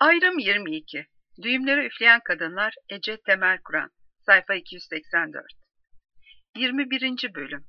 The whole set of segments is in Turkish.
Ayrım 22. Düğümleri üfleyen kadınlar. Ece Temel Kur'an. Sayfa 284. 21. bölüm.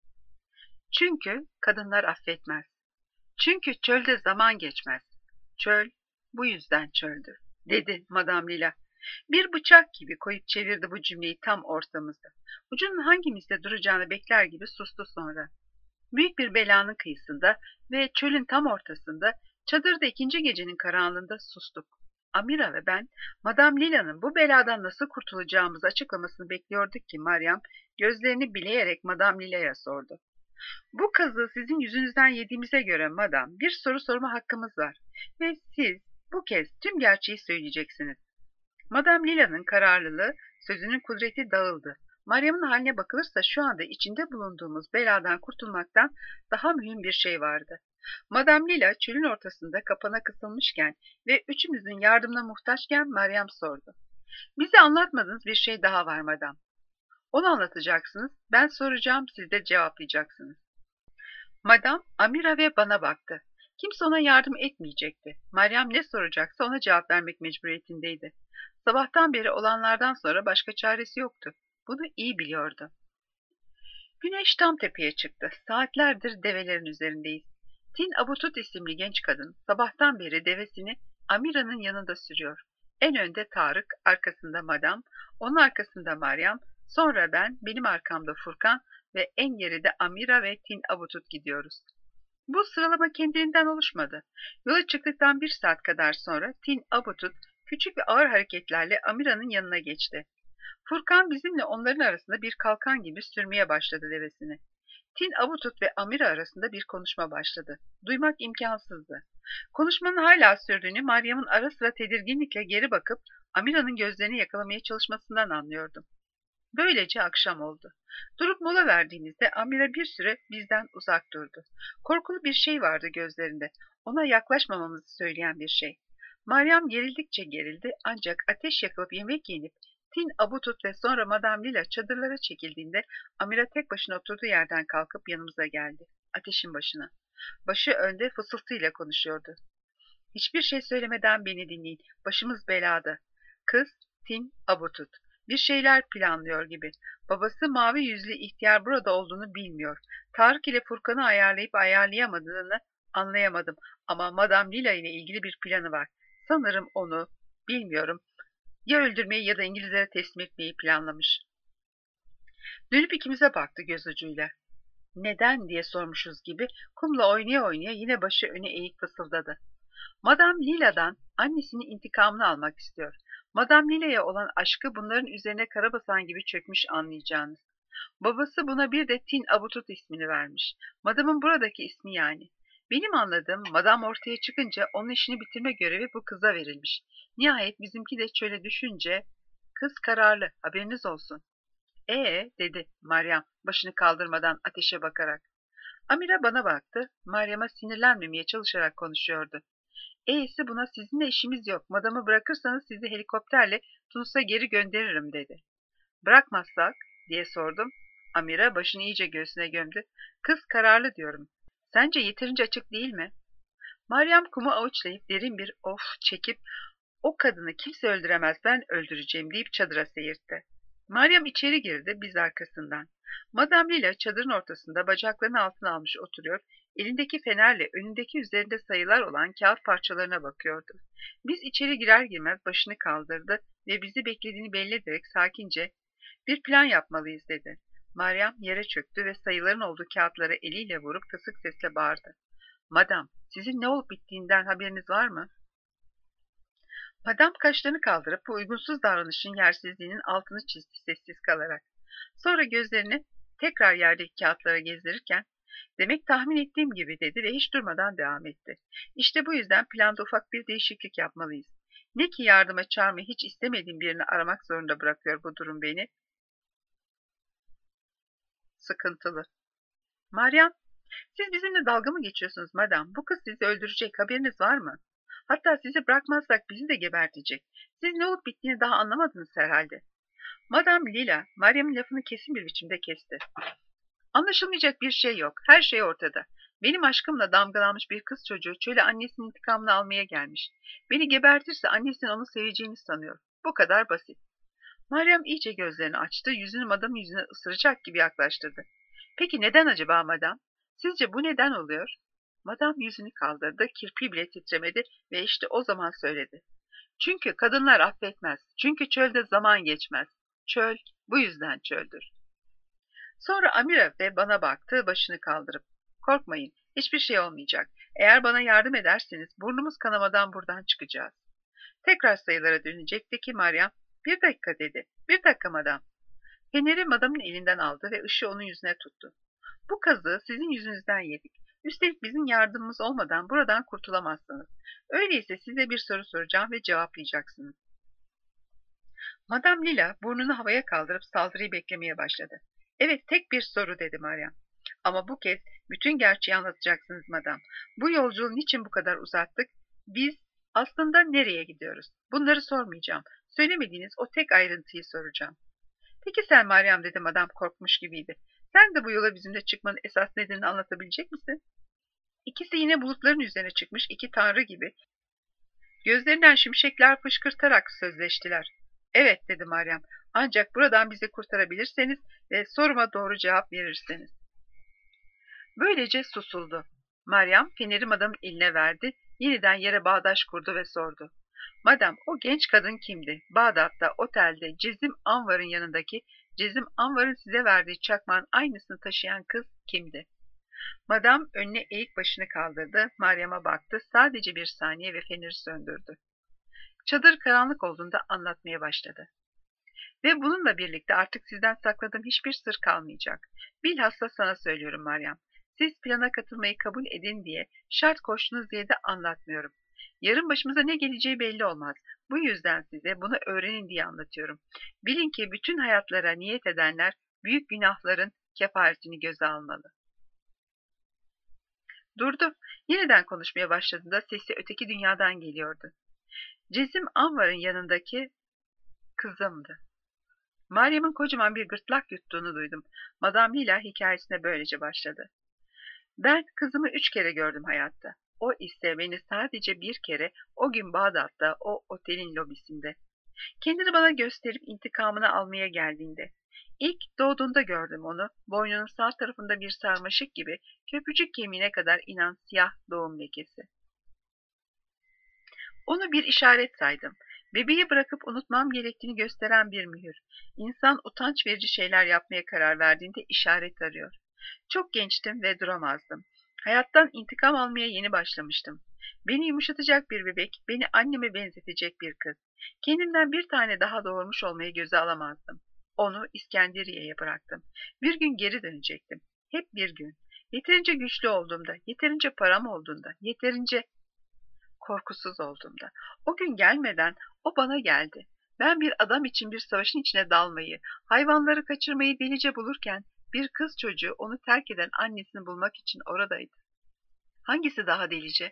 Çünkü kadınlar affetmez. Çünkü çölde zaman geçmez. Çöl bu yüzden çöldür, dedi Madame Lila. Bir bıçak gibi koyup çevirdi bu cümleyi tam ortamızda. Ucunun hangimizde duracağını bekler gibi sustu sonra. Büyük bir belanın kıyısında ve çölün tam ortasında, çadırda ikinci gecenin karanlığında sustuk. Amira ve ben, Madame Lila'nın bu beladan nasıl kurtulacağımızı açıklamasını bekliyorduk ki Meryem gözlerini bileyerek Madame Lila'ya sordu. Bu kazığı sizin yüzünüzden yediğimize göre Madame, bir soru sorma hakkımız var ve siz bu kez tüm gerçeği söyleyeceksiniz. Madame Lila'nın kararlılığı, sözünün kudreti dağıldı. Meryem'in haline bakılırsa şu anda içinde bulunduğumuz beladan kurtulmaktan daha mühim bir şey vardı. Madame Lila çölün ortasında kapana kısılmışken ve üçümüzün yardımına muhtaçken Meryem sordu. Bize anlatmadığınız bir şey daha var Madame. Onu anlatacaksınız, ben soracağım, siz de cevaplayacaksınız. Madame, Amira ve bana baktı. Kimse ona yardım etmeyecekti. Meryem ne soracaksa ona cevap vermek mecburiyetindeydi. Sabahtan beri olanlardan sonra başka çaresi yoktu. Bunu iyi biliyordu. Güneş tam tepeye çıktı. Saatlerdir develerin üzerindeyiz. Tin Abutut isimli genç kadın sabahtan beri devesini Amira'nın yanında sürüyor. En önde Tarık, arkasında Madam, onun arkasında Meryem, sonra ben, benim arkamda Furkan ve en geride Amira ve Tin Abutut gidiyoruz. Bu sıralama kendiliğinden oluşmadı. Yola çıktıktan 1 saat kadar sonra Tin Abutut küçük ve ağır hareketlerle Amira'nın yanına geçti. Furkan bizimle onların arasında bir kalkan gibi sürmeye başladı devesini. Tin Abutut ve Amira arasında bir konuşma başladı. Duymak imkansızdı. Konuşmanın hala sürdüğünü Meryem'in ara sıra tedirginlikle geri bakıp Amira'nın gözlerini yakalamaya çalışmasından anlıyordum. Böylece akşam oldu. Durup mola verdiğimizde Amira bir süre bizden uzak durdu. Korkulu bir şey vardı gözlerinde. Ona yaklaşmamamızı söyleyen bir şey. Meryem gerildikçe gerildi ancak ateş yakılıp yemek yenip Tin Abutut ve sonra Madame Lila çadırlara çekildiğinde Amira tek başına oturduğu yerden kalkıp yanımıza geldi. Ateşin başına. Başı önde fısıltıyla konuşuyordu. Hiçbir şey söylemeden beni dinleyin. Başımız belada. Kız Tin Abutut. Bir şeyler planlıyor gibi. Babası mavi yüzlü ihtiyar burada olduğunu bilmiyor. Tarık ile Furkan'ı ayarlayıp ayarlayamadığını anlayamadım. Ama Madame Lila ile ilgili bir planı var. Sanırım onu, bilmiyorum, ya öldürmeyi ya da İngilizlere teslim etmeyi planlamış. Dönüp ikimize baktı göz ucuyla. Neden diye sormuşuz gibi kumla oynaya oynaya yine başı öne eğik fısıldadı. Madame Lila'dan annesinin intikamını almak istiyor. Madame Lila'ya olan aşkı bunların üzerine karabasan gibi çökmüş anlayacağınız. Babası buna bir de Tin Abutut ismini vermiş. Madam'ın buradaki ismi yani. Benim anladığım Madame ortaya çıkınca onun işini bitirme görevi bu kıza verilmiş. Nihayet bizimki de şöyle düşünce kız kararlı, haberiniz olsun. Dedi Meryem başını kaldırmadan ateşe bakarak. Amira bana baktı. Meryem'e sinirlenmemeye çalışarak konuşuyordu. Ise buna sizinle işimiz yok. Madamı bırakırsanız sizi helikopterle Tunus'a geri gönderirim dedi. Bırakmazsak diye sordum. Amira başını iyice göğsüne gömdü. Kız kararlı diyorum. Sence yeterince açık değil mi? Meryem kumu avuçlayıp derin bir of çekip o kadını kimse öldüremez ben öldüreceğim deyip çadıra seyirtti. Meryem içeri girdi biz arkasından. Madame Lila çadırın ortasında bacaklarını altına almış oturuyor, elindeki fenerle önündeki üzerinde sayılar olan kağıt parçalarına bakıyordu. Biz içeri girer girmez başını kaldırdı ve bizi beklediğini belli ederek sakince bir plan yapmalıyız dedi. Meryem yere çöktü ve sayıların olduğu kağıtları eliyle vurup kısık sesle bağırdı. Madam, sizin ne olup bittiğinden haberiniz var mı? Madam kaşlarını kaldırıp bu uygunsuz davranışın yersizliğinin altını çizdi sessiz kalarak. Sonra gözlerini tekrar yerdeki kağıtlara gezdirirken, demek tahmin ettiğim gibi dedi ve hiç durmadan devam etti. İşte bu yüzden planda ufak bir değişiklik yapmalıyız. Ne ki yardıma çağırmayı hiç istemediğim birini aramak zorunda bırakıyor bu durum beni. Sıkıntılı. Meryem, siz bizimle dalga mı geçiyorsunuz madam? Bu kız sizi öldürecek, haberiniz var mı? Hatta sizi bırakmazsak bizi de gebertecek. Siz ne olup bittiğini daha anlamadınız herhalde. Madame Lila, Meryem'in lafını kesin bir biçimde kesti. Anlaşılmayacak bir şey yok. Her şey ortada. Benim aşkımla damgalanmış bir kız çocuğu çöle annesinin intikamını almaya gelmiş. Beni gebertirse annesinin onu seveceğini sanıyor. Bu kadar basit. Meryem iyice gözlerini açtı, yüzünü madamın yüzüne ısıracak gibi yaklaştırdı. Peki neden acaba madam? Sizce bu neden oluyor? Madam yüzünü kaldırdı, kirpi bile titremedi ve işte o zaman söyledi. Çünkü kadınlar affetmez. Çünkü çölde zaman geçmez. Çöl bu yüzden çöldür. Sonra Amira de bana baktı, başını kaldırıp. Korkmayın, hiçbir şey olmayacak. Eğer bana yardım ederseniz burnumuz kanamadan buradan çıkacağız. Tekrar sayılara dönecekti ki Meryem, bir dakika dedi. Bir dakika madam. Feneri madamın elinden aldı ve ışığı onun yüzüne tuttu. Bu kazığı sizin yüzünüzden yedik. Üstelik bizim yardımımız olmadan buradan kurtulamazsınız. Öyleyse size bir soru soracağım ve cevaplayacaksınız. Madame Lila burnunu havaya kaldırıp saldırıyı beklemeye başladı. Evet, tek bir soru dedi Meryem. Ama bu kez bütün gerçeği anlatacaksınız madam. Bu yolculuğu niçin bu kadar uzattık? Biz aslında nereye gidiyoruz? Bunları sormayacağım. Söylemediğiniz o tek ayrıntıyı soracağım. Peki sen Meryem dedim adam korkmuş gibiydi. Sen de bu yola bizimle çıkmanın esas nedenini anlatabilecek misin? İkisi yine bulutların üzerine çıkmış iki tanrı gibi. Gözlerinden şimşekler fışkırtarak sözleştiler. Evet dedi Meryem. Ancak buradan bizi kurtarabilirseniz ve soruma doğru cevap verirseniz. Böylece susuldu. Meryem feneri madamın eline verdi. Yeniden yere bağdaş kurdu ve sordu. Madam o genç kadın kimdi? Bağdat'ta, otelde, Cezim Anvar'ın yanındaki, Cezim Anvar'ın size verdiği çakmağın aynısını taşıyan kız kimdi? Madam önüne eğik başını kaldırdı, Meryem'e baktı, sadece bir saniye ve feneri söndürdü. Çadır karanlık olduğunda anlatmaya başladı. Ve bununla birlikte artık sizden sakladığım hiçbir sır kalmayacak. Bilhassa sana söylüyorum Meryem. Siz plana katılmayı kabul edin diye, şart koştunuz diye de anlatmıyorum. Yarın başımıza ne geleceği belli olmaz. Bu yüzden size bunu öğrenin diye anlatıyorum. Bilin ki bütün hayatlara niyet edenler büyük günahların kefaretini göze almalı. Durdu. Yeniden konuşmaya başladığında sesi öteki dünyadan geliyordu. Cezim Anvar'ın yanındaki kızımdı. Meryem'in kocaman bir gırtlak yuttuğunu duydum. Madame Lila hikayesine böylece başladı. Ben kızımı 3 kere gördüm hayatta. O ise beni sadece bir kere o gün Bağdat'ta o otelin lobisinde. Kendini bana gösterip intikamını almaya geldiğinde. İlk doğduğunda gördüm onu. Boynunun sağ tarafında bir sarmaşık gibi köprücük kemiğine kadar inen siyah doğum lekesi. Onu bir işaret saydım. Bebeği bırakıp unutmam gerektiğini gösteren bir mühür. İnsan utanç verici şeyler yapmaya karar verdiğinde işaret arıyor. Çok gençtim ve duramazdım. Hayattan intikam almaya yeni başlamıştım. Beni yumuşatacak bir bebek, beni anneme benzetecek bir kız. Kendimden bir tane daha doğurmuş olmayı göze alamazdım. Onu İskenderiye'ye bıraktım. Bir gün geri dönecektim. Hep bir gün. Yeterince güçlü olduğumda, yeterince param olduğunda, yeterince korkusuz olduğumda. O gün gelmeden o bana geldi. Ben bir adam için bir savaşın içine dalmayı, hayvanları kaçırmayı delice bulurken bir kız çocuğu onu terk eden annesini bulmak için oradaydı. Hangisi daha delice?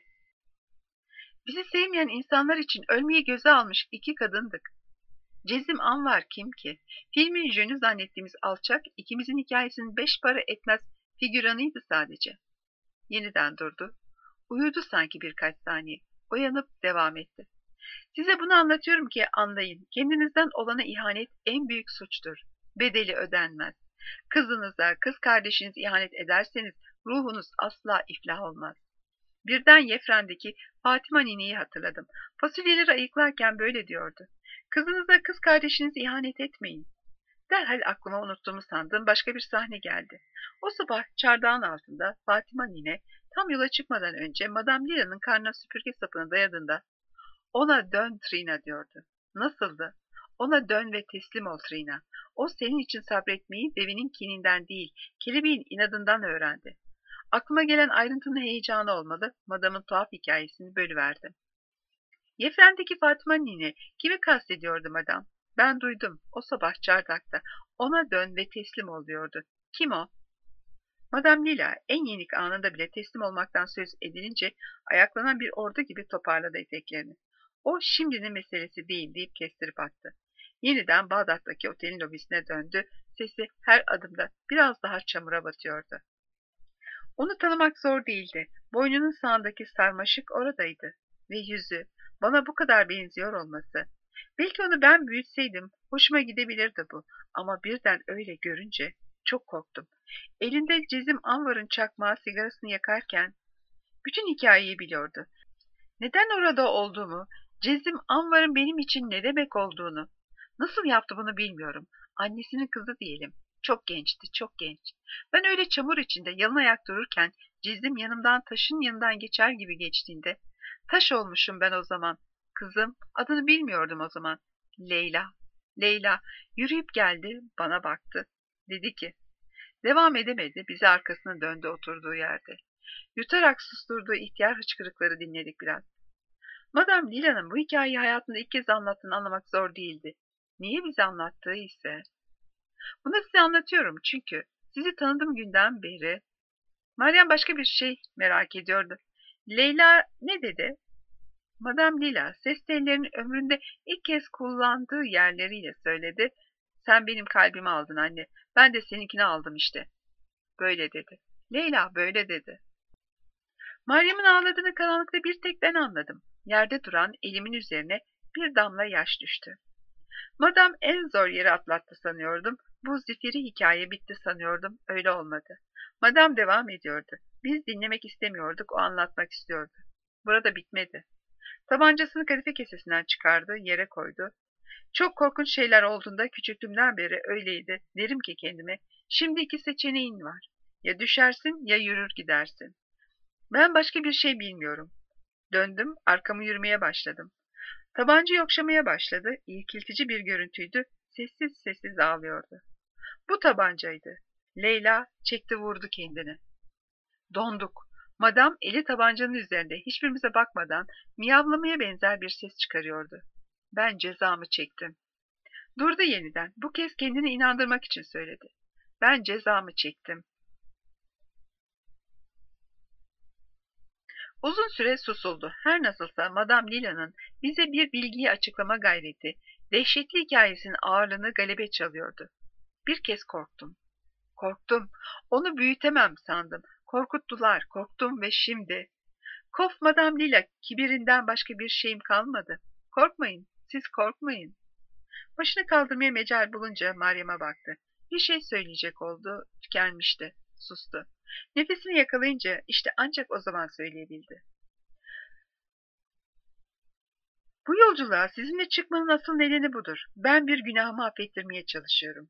Bizi sevmeyen insanlar için ölmeyi göze almış iki kadındık. Cezim Anvar kim ki? Filmin jönü zannettiğimiz alçak, ikimizin hikayesinin 5 para etmez figüranıydı sadece. Yeniden durdu. Uyudu sanki birkaç saniye. Uyanıp devam etti. Size bunu anlatıyorum ki anlayın. Kendinizden olana ihanet en büyük suçtur. Bedeli ödenmez. Kızınıza, kız kardeşinize ihanet ederseniz ruhunuz asla iflah olmaz. Birden Yefren'deki Fatima nineyi hatırladım. Fasulyeleri ayıklarken böyle diyordu. Kızınıza, kız kardeşinize ihanet etmeyin. Derhal aklıma unuttuğumu sandığım başka bir sahne geldi. O sabah çardağın altında Fatima nine tam yola çıkmadan önce Madame Lila'nın karnına süpürge sapını dayadığında ona dön Trina diyordu. Nasıldı? Ona dön ve teslim ol Trina. O senin için sabretmeyi devinin kininden değil, kelebeğin inadından öğrendi. Aklıma gelen ayrıntının heyecanı olmalı, madamın tuhaf hikayesini bölüverdim. Yefren'deki Fatıma nine kimi kastediyordu madam? Ben duydum, o sabah çardakta. Ona dön ve teslim ol diyordu. Kim o? Madame Lila en yenik anında bile teslim olmaktan söz edilince ayaklanan bir ordu gibi toparladı eteklerini. O şimdinin meselesi değil deyip kestirip attı. Yeniden Bağdat'taki otelin lobisine döndü. Sesi her adımda biraz daha çamura batıyordu. Onu tanımak zor değildi. Boynunun sağındaki sarmaşık oradaydı. Ve yüzü, bana bu kadar benziyor olması. Belki onu ben büyütseydim, hoşuma gidebilirdi bu. Ama birden öyle görünce çok korktum. Elinde Cezim Anvar'ın çakmağı sigarasını yakarken bütün hikayeyi biliyordu. Neden orada olduğumu, Cezim Anvar'ın benim için ne demek olduğunu, nasıl yaptı bunu bilmiyorum. Annesinin kızı diyelim. Çok gençti, çok genç. Ben öyle çamur içinde yalın ayak dururken Cezim yanımdan taşın yanından geçer gibi geçtiğinde, taş olmuşum ben o zaman. Kızım, adını bilmiyordum o zaman. Leyla. Leyla yürüyüp geldi, bana baktı. Dedi ki, devam edemedi, bize arkasına döndü oturduğu yerde. Yutarak susturduğu ihtiyar hıçkırıkları dinledik biraz. Madame Lila'nın bu hikayeyi hayatında ilk kez anlattığını anlamak zor değildi. Niye bize anlattığı ise... Bunu size anlatıyorum çünkü sizi tanıdığım günden beri... Meryem başka bir şey merak ediyordu. Leyla ne dedi? Madame Lila ses tellerinin ömründe ilk kez kullandığı yerleriyle söyledi. Sen benim kalbimi aldın anne. Ben de seninkini aldım işte. Böyle dedi. Leyla böyle dedi. Meryem'in ağladığını karanlıkta bir tek ben anladım. Yerde duran elimin üzerine bir damla yaş düştü. Madam en zor yeri atlattı sanıyordum. Bu zifiri hikaye bitti sanıyordum. Öyle olmadı. Madam devam ediyordu. Biz dinlemek istemiyorduk, o anlatmak istiyordu. Burada bitmedi. Tabancasını kadife kesesinden çıkardı, yere koydu. Çok korkunç şeyler olduğunda küçüklüğümden beri öyleydi. Derim ki kendime, şimdi iki seçeneğin var. Ya düşersin ya yürür gidersin. Ben başka bir şey bilmiyorum. Döndüm, arkamı yürümeye başladım. Tabanca yokşamaya başladı. İrkiltici bir görüntüydü. Sessiz sessiz ağlıyordu. Bu tabancaydı. Leyla çekti vurdu kendini. Donduk. Madam eli tabancanın üzerinde hiçbirimize bakmadan miyavlamaya benzer bir ses çıkarıyordu. Ben cezamı çektim. Durdu yeniden. Bu kez kendini inandırmak için söyledi. Ben cezamı çektim. Uzun süre susuldu. Her nasılsa Madame Lila'nın bize bir bilgiyi açıklama gayreti, dehşetli hikayesinin ağırlığını galebe çalıyordu. Bir kez korktum. Korktum. Onu büyütemem sandım. Korkuttular. Korktum ve şimdi... Kof Madame Lila, kibirinden başka bir şeyim kalmadı. Korkmayın. Siz korkmayın. Başını kaldırmaya mecal bulunca Meryem'e baktı. Bir şey söyleyecek oldu. Tükenmişti. Sustu. Nefesini yakalayınca işte ancak o zaman söyleyebildi. Bu yolculuğa sizinle çıkmanın asıl nedeni budur. Ben bir günahımı affettirmeye çalışıyorum.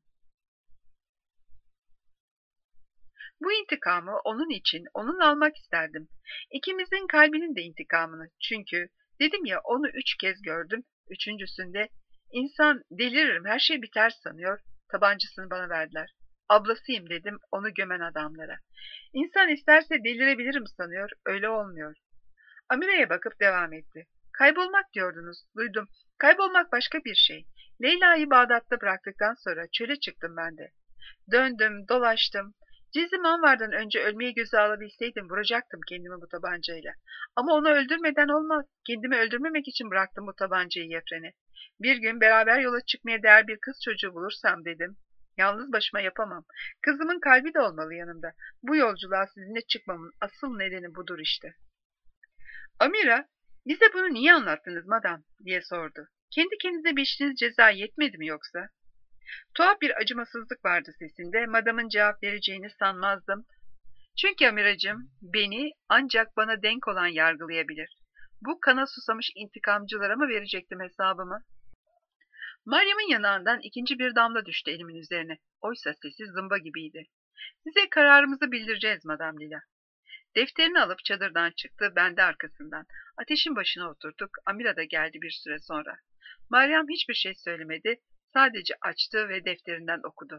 Bu intikamı onun için, onunla almak isterdim. İkimizin kalbinin de intikamını. Çünkü dedim ya onu 3 kez gördüm. Üçüncüsünde insan deliririm, her şey biter sanıyor. Tabancasını bana verdiler. Ablasıyım dedim onu gömen adamlara. İnsan isterse delirebilirim sanıyor, öyle olmuyor. Amire'ye bakıp devam etti. Kaybolmak diyordunuz, duydum. Kaybolmak başka bir şey. Leyla'yı Bağdat'ta bıraktıktan sonra çöle çıktım ben de. Döndüm, dolaştım. Cizim Anvar'dan önce ölmeyi göze alabilseydim vuracaktım kendimi bu tabancayla. Ama onu öldürmeden olmaz. Kendimi öldürmemek için bıraktım bu tabancayı Yefren'e. Bir gün beraber yola çıkmaya değer bir kız çocuğu bulursam dedim. Yalnız başıma yapamam. Kızımın kalbi de olmalı yanımda. Bu yolculuğa sizinle çıkmamın asıl nedeni budur işte. Amira, bize bunu niye anlattınız madam diye sordu. Kendi kendinize biçtiğiniz ceza yetmedi mi yoksa? Tuhaf bir acımasızlık vardı sesinde. Madamın cevap vereceğini sanmazdım. Çünkü amiracığım beni ancak bana denk olan yargılayabilir. Bu kana susamış intikamcılara mı verecektim hesabımı? Meryem'in yanağından ikinci bir damla düştü elimin üzerine. Oysa sesi zımba gibiydi. Size kararımızı bildireceğiz Madam Lila. Defterini alıp çadırdan çıktı, ben de arkasından. Ateşin başına oturduk, Amira da geldi bir süre sonra. Meryem hiçbir şey söylemedi, sadece açtı ve defterinden okudu.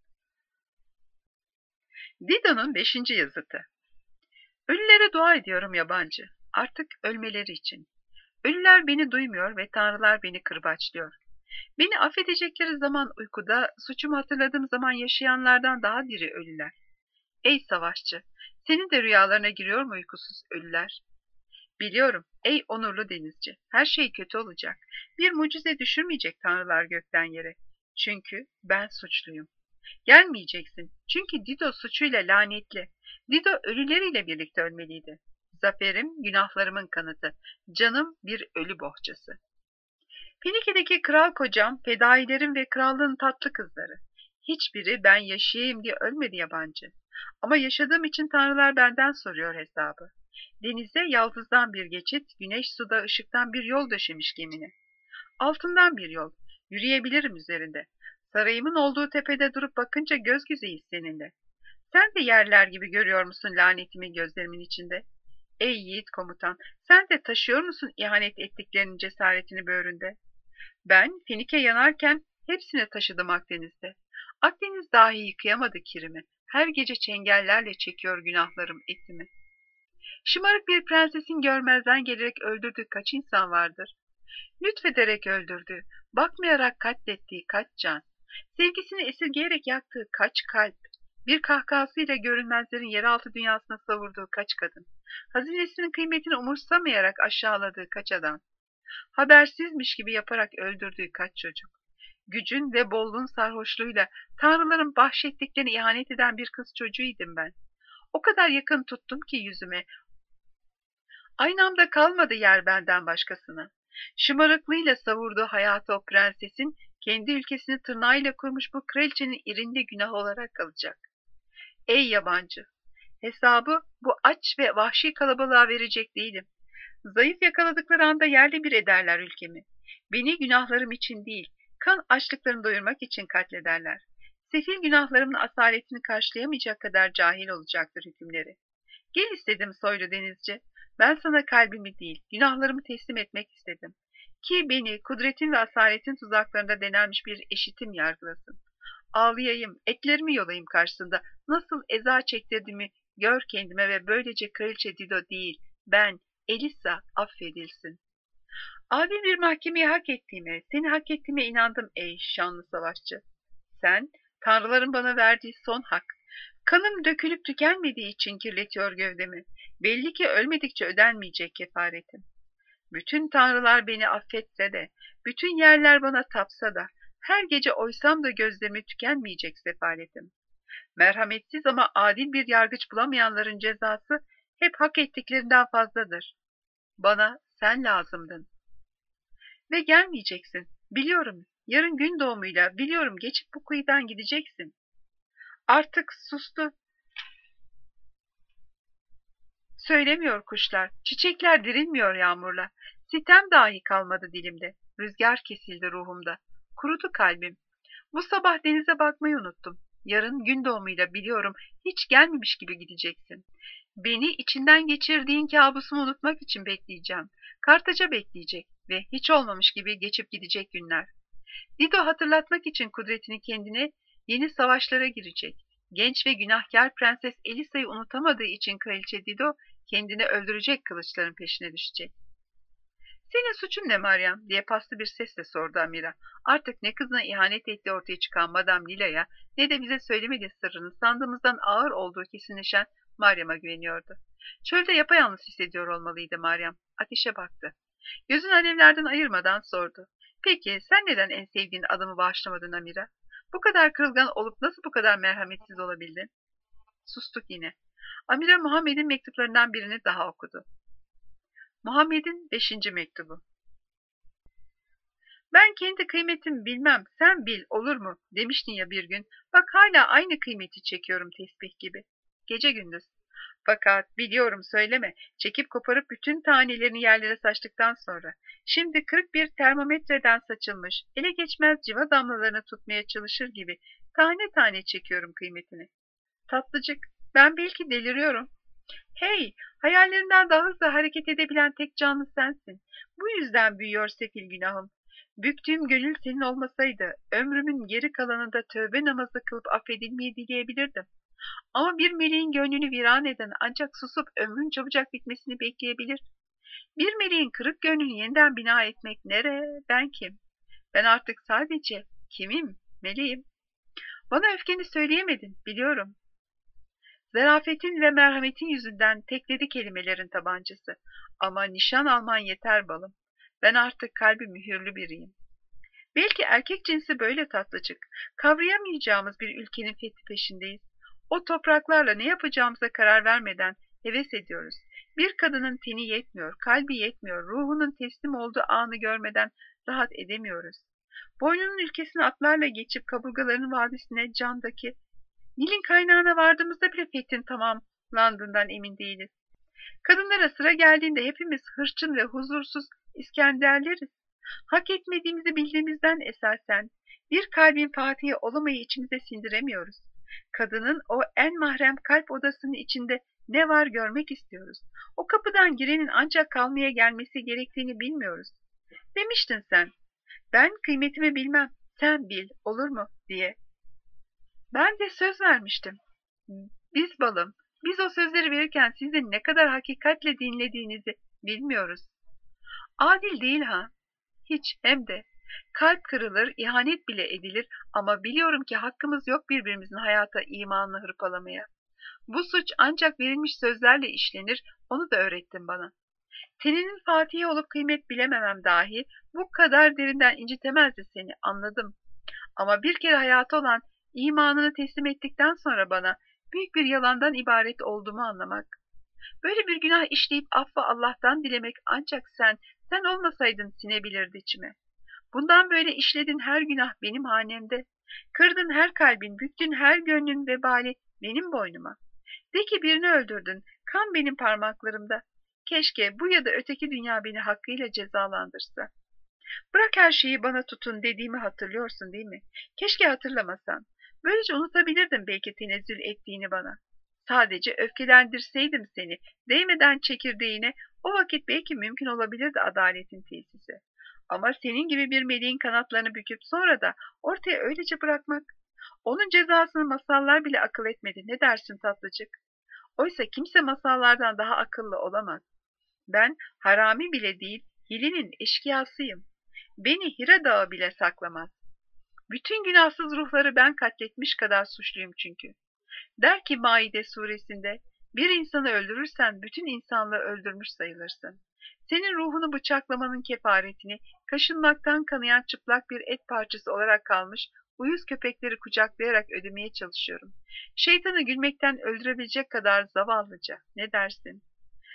Dido'nun 5. yazıtı. Ölülere dua ediyorum yabancı, artık ölmeleri için. Ölüler beni duymuyor ve tanrılar beni kırbaçlıyor. Beni affedecekleri zaman uykuda, suçumu hatırladığım zaman yaşayanlardan daha diri ölüler. Ey savaşçı, senin de rüyalarına giriyor mu uykusuz ölüler? Biliyorum, ey onurlu denizci, her şey kötü olacak. Bir mucize düşürmeyecek tanrılar gökten yere. Çünkü ben suçluyum. Gelmeyeceksin. Çünkü Dido suçuyla lanetli. Dido ölüleriyle birlikte ölmeliydi. Zaferim, günahlarımın kanıtı. Canım bir ölü bohçası. Finike'deki kral kocam, fedailerin ve krallığın tatlı kızları. Hiçbiri ben yaşayayım diye ölmedi yabancı. Ama yaşadığım için tanrılar benden soruyor hesabı. Denize yaldızdan bir geçit, güneş suda ışıktan bir yol döşemiş gemine. Altından bir yol, yürüyebilirim üzerinde. Sarayımın olduğu tepede durup bakınca göz gözeyiz seninle. Sen de yerler gibi görüyor musun lanetimi gözlerimin içinde? Ey yiğit komutan, sen de taşıyor musun ihanet ettiklerinin cesaretini böğründe? Ben Fenike yanarken hepsini taşıdım Akdeniz'de. Akdeniz dahi yıkayamadı kirimi. Her gece çengellerle çekiyor günahlarım etimi. Şımarık bir prensesin görmezden gelerek öldürdüğü kaç insan vardır? Lütfederek öldürdüğü, bakmayarak katlettiği kaç can, sevgisini esirgeyerek yaktığı kaç kalp, bir kahkahasıyla görünmezlerin yeraltı dünyasına savurduğu kaç kadın, hazinesinin kıymetini umursamayarak aşağıladığı kaç adam, habersizmiş gibi yaparak öldürdüğü kaç çocuk. Gücün ve bolluğun sarhoşluğuyla tanrıların bahşettiklerine ihanet eden bir kız çocuğuydum ben. O kadar yakın tuttum ki yüzüme, aynamda kalmadı yer benden başkasına. Şımarıklığıyla savurduğu hayatı o prensesin, kendi ülkesini tırnağıyla kurmuş bu kraliçenin irinde günah olarak kalacak. Ey yabancı! Hesabı bu aç ve vahşi kalabalığa verecek değilim. Zayıf yakaladıkları anda yerle bir ederler ülkemi. Beni günahlarım için değil, kan açlıklarını doyurmak için katlederler. Sefil günahlarımın asaletini karşılayamayacak kadar cahil olacaktır hükümleri. Gel istedim soylu denizci. Ben sana kalbimi değil, günahlarımı teslim etmek istedim. Ki beni kudretin ve asaletin tuzaklarında denenmiş bir eşitim yargılasın. Ağlayayım, etlerimi yolayım karşısında. Nasıl eza çektirdiğimi gör kendime ve böylece kraliçe Dido değil, ben, Elisa affedilsin. Adil bir mahkemeyi hak ettiğime, seni hak ettiğime inandım ey şanlı savaşçı. Sen, tanrıların bana verdiği son hak. Kanım dökülüp tükenmediği için kirletiyor gövdemi. Belli ki ölmedikçe ödenmeyecek kefaretim. Bütün tanrılar beni affetse de, bütün yerler bana tapsa da, her gece oysam da gözlerimi tükenmeyecek sefaletim. Merhametsiz ama adil bir yargıç bulamayanların cezası hep hak ettiklerinden fazladır. Bana sen lazımdın. Ve gelmeyeceksin. Biliyorum, yarın gün doğumuyla biliyorum geçip bu kıyıdan gideceksin. Artık sustu. Söylemiyor kuşlar, çiçekler dirilmiyor yağmurla. Sitem dahi kalmadı dilimde. Rüzgar kesildi ruhumda. Kurudu kalbim. Bu sabah denize bakmayı unuttum. Yarın gün doğumuyla biliyorum hiç gelmemiş gibi gideceksin. Beni içinden geçirdiğin kabusumu unutmak için bekleyeceğim. Kartaca bekleyecek ve hiç olmamış gibi geçip gidecek günler. Dido hatırlatmak için kudretini kendine yeni savaşlara girecek. Genç ve günahkar Prenses Elisa'yı unutamadığı için Kraliçe Dido kendini öldürecek kılıçların peşine düşecek. Senin suçun ne Meryem diye paslı bir sesle sordu Amira. Artık ne kızına ihanet ettiği ortaya çıkan Madame Lila'ya ne de bize söylemediği sırrının sandığımızdan ağır olduğu kesinleşen Meryem'e güveniyordu. Çölde yapayalnız hissediyor olmalıydı Meryem. Ateşe baktı. Gözünü alevlerden ayırmadan sordu. Peki sen neden en sevdiğin adamı bağışlamadın Amira? Bu kadar kırılgan olup nasıl bu kadar merhametsiz olabildin? Sustuk yine. Amira Muhammed'in mektuplarından birini daha okudu. Muhammed'in 5. mektubu. Ben kendi kıymetimi bilmem, sen bil olur mu demiştin ya bir gün. Bak hala aynı kıymeti çekiyorum tesbih gibi. Gece gündüz. Fakat biliyorum söyleme, çekip koparıp bütün tanelerini yerlere saçtıktan sonra, şimdi kırık bir termometreden saçılmış, ele geçmez civa damlalarını tutmaya çalışır gibi tane tane çekiyorum kıymetini. Tatlıcık, ben belki deliriyorum. Hey, hayallerinden daha hızlı hareket edebilen tek canlı sensin. Bu yüzden büyüyor sefil günahım. Büktüğüm gönül senin olmasaydı, ömrümün geri kalanında tövbe namazı kılıp affedilmeyi dileyebilirdim. Ama bir meleğin gönlünü viran eden ancak susup ömrün çabucak bitmesini bekleyebilir. Bir meleğin kırık gönlünü yeniden bina etmek nere, ben kim? Ben artık sadece kimim, meleğim. Bana öfkeni söyleyemedin, biliyorum. Zarafetin ve merhametin yüzünden tekledi kelimelerin tabancası. Ama nişan alman yeter balım. Ben artık kalbi mühürlü biriyim. Belki erkek cinsi böyle tatlıcık. Kavrayamayacağımız bir ülkenin fethi peşindeyiz. O topraklarla ne yapacağımıza karar vermeden heves ediyoruz. Bir kadının teni yetmiyor, kalbi yetmiyor, ruhunun teslim olduğu anı görmeden rahat edemiyoruz. Boynunun ülkesine atlarla geçip kaburgalarının vadisine candaki Nil'in kaynağına vardığımızda bile fethin tamamlandığından emin değiliz. Kadınlara sıra geldiğinde hepimiz hırçın ve huzursuz İskenderleriz. Hak etmediğimizi bildiğimizden esasen bir kalbin fatihi olamayı içimize sindiremiyoruz. Kadının o en mahrem kalp odasının içinde ne var görmek istiyoruz. O kapıdan girenin ancak kalmaya gelmesi gerektiğini bilmiyoruz. Demiştin sen, ben kıymetimi bilmem, sen bil, olur mu diye. Ben de söz vermiştim. Biz balım, biz o sözleri verirken sizin ne kadar hakikatle dinlediğinizi bilmiyoruz. Adil değil ha? Hiç, hem de. Kalp kırılır, ihanet bile edilir ama biliyorum ki hakkımız yok birbirimizin hayata imanını hırpalamaya. Bu suç ancak verilmiş sözlerle işlenir, onu da öğrettin bana. Teninin fatihi olup kıymet bilememem dahi bu kadar derinden incitemezdi seni, anladım. Ama bir kere hayatı olan imanını teslim ettikten sonra bana büyük bir yalandan ibaret olduğumu anlamak. Böyle bir günah işleyip affı Allah'tan dilemek ancak sen olmasaydın sinebilirdi içime. Bundan böyle işledin her günah benim hanemde. Kırdın her kalbin, büktün her gönlün vebali benim boynuma. De ki birini öldürdün, kan benim parmaklarımda. Keşke bu ya da öteki dünya beni hakkıyla cezalandırsa. Bırak her şeyi bana tutun dediğimi hatırlıyorsun değil mi? Keşke hatırlamasan. Böylece unutabilirdim belki tenezzül ettiğini bana. Sadece öfkelendirseydim seni, değmeden çekirdeğine, o vakit belki mümkün olabilirdi adaletin tesisi. Ama senin gibi bir meleğin kanatlarını büküp sonra da ortaya öylece bırakmak, onun cezasını masallar bile akıl etmedi. Ne dersin tatlıcık? Oysa kimse masallardan daha akıllı olamaz. Ben harami bile değil, hilinin eşkıyasıyım. Beni Hira Dağı bile saklamaz. Bütün günahsız ruhları ben katletmiş kadar suçluyum çünkü. Der ki Maide suresinde, bir insanı öldürürsen bütün insanlığı öldürmüş sayılırsın. Senin ruhunu bıçaklamanın kefaretini, kaşınmaktan kanayan çıplak bir et parçası olarak kalmış uyuz köpekleri kucaklayarak ödemeye çalışıyorum. Şeytanı gülmekten öldürebilecek kadar zavallıca. Ne dersin?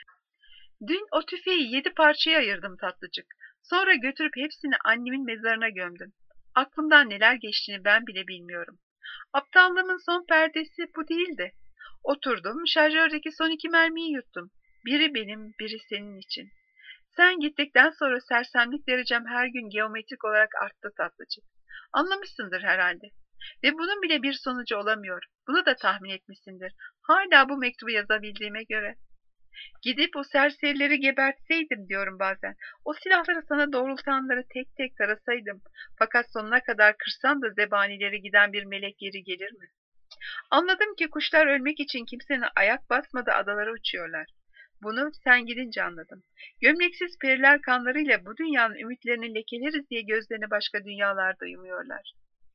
Dün o tüfeği 7 parçaya ayırdım tatlıcık. Sonra götürüp hepsini annemin mezarına gömdüm. Aklımdan neler geçtiğini ben bile bilmiyorum. Aptallığımın son perdesi bu değildi. Oturdum, şarjördeki son 2 mermiyi yuttum. Biri benim, biri senin için. Sen gittikten sonra sersemlik derecem her gün geometrik olarak arttı tatlıcık. Anlamışsındır herhalde. Ve bunun bile bir sonucu olamıyor. Bunu da tahmin etmişsindir. Hala bu mektubu yazabildiğime göre. Gidip o serserileri gebertseydim diyorum bazen. O silahları sana doğrultanları tek tek tarasaydım. Fakat sonuna kadar kırsam da zebanileri giden bir melek geri gelir mi? Anladım ki kuşlar ölmek için kimsenin ayak basmadığı adalara uçuyorlar. Bunu sen gidince anladım. Gömleksiz periler kanlarıyla bu dünyanın ümitlerini lekeleriz diye gözlerini başka dünyalarda yumuyorlar.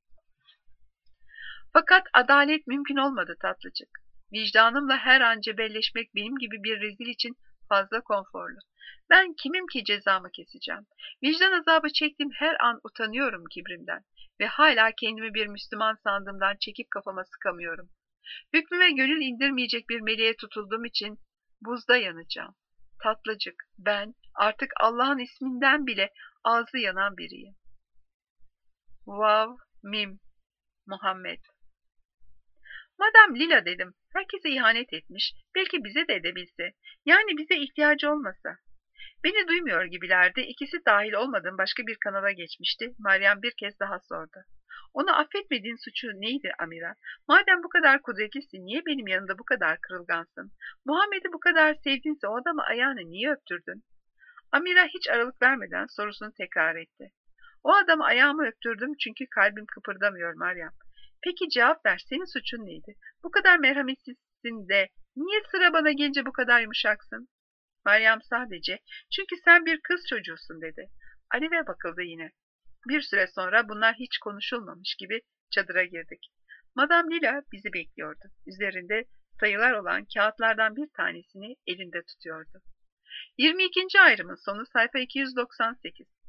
Fakat adalet mümkün olmadı tatlıcık. Vicdanımla her an cebelleşmek benim gibi bir rezil için fazla konforlu. Ben kimim ki cezamı keseceğim? Vicdan azabı çektiğim her an utanıyorum kibrimden ve hala kendimi bir Müslüman sandığımdan çekip kafama sıkamıyorum. Hükmüme gönül indirmeyecek bir meleğe tutulduğum için buzda yanacağım. Tatlıcık, ben artık Allah'ın isminden bile ağzı yanan biriyim. Vav, Mim, Muhammed. Madam Lila dedim, herkese ihanet etmiş, belki bize de edebilse, yani bize ihtiyacı olmasa. Beni duymuyor gibilerdi, ikisi dahil olmadığım başka bir kanala geçmişti, Meryem bir kez daha sordu. Onu affetmediğin suçu neydi Amira? Madem bu kadar kudretlisin, niye benim yanımda bu kadar kırılgansın? Muhammed'i bu kadar sevdinse o adamı ayağını niye öptürdün? Amira hiç aralık vermeden sorusunu tekrar etti. O adamı ayağımı öptürdüm çünkü kalbim kıpırdamıyor Meryem. Peki cevap ver, senin suçun neydi? Bu kadar merhametsizsin de niye sıra bana gelince bu kadar yumuşaksın? Meryem sadece çünkü sen bir kız çocuğusun dedi. Alev'e bakıldı yine. Bir süre sonra bunlar hiç konuşulmamış gibi çadıra girdik. Madame Lila bizi bekliyordu. Üzerinde sayılar olan kağıtlardan bir tanesini elinde tutuyordu. 22. ayrımın sonu sayfa 298.